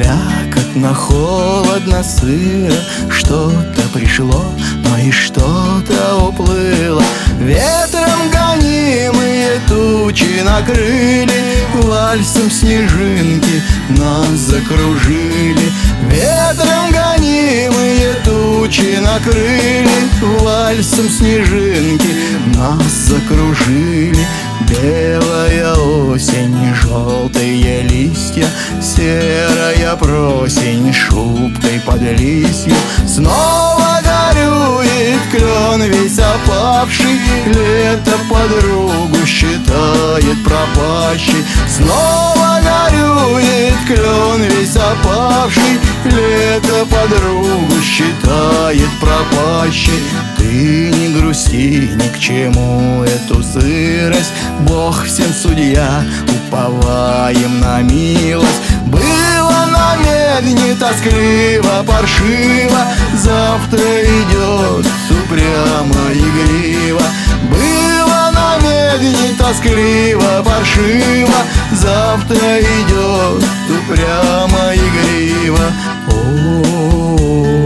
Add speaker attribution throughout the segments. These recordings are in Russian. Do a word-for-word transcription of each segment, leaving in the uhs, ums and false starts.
Speaker 1: Слякотно, холодно, сыро, что-то пришло, но и что-то уплыло. Ветром гонимые тучи накрыли, вальсом снежинки нас закружили. Ветром гонимые тучи накрыли, вальсом снежинки нас закружили. Белая осень, желтые листья, серая просень шубкой под листью. Снова горюет клен весь опавший, лето подругу считает пропащей. Снова горюет клен весь опавший, лето подругу считает пропащей. Ты не грусти, ни к чему эту сырость, Бог всем судья, уповаем на милость. Было на медне тоскливо, паршиво, завтра идет упрямо игриво. Было на медне тоскливо, паршиво, завтра идет упрямо игриво. О-о-о-о.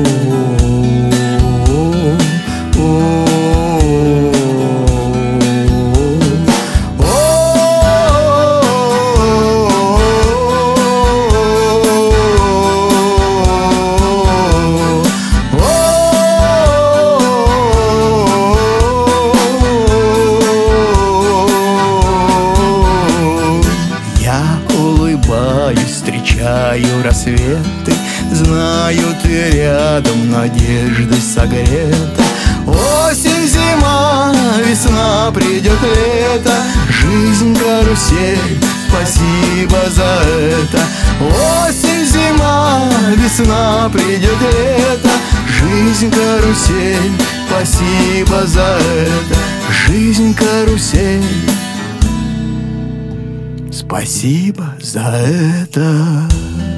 Speaker 1: Встречаю рассветы, знаю, ты рядом, надеждой согрета. Осень, зима, весна, придет лето, жизнь карусель, спасибо за это. Осень, зима, весна, придет лето, жизнь карусель, спасибо за это. Жизнь карусель, спасибо за это.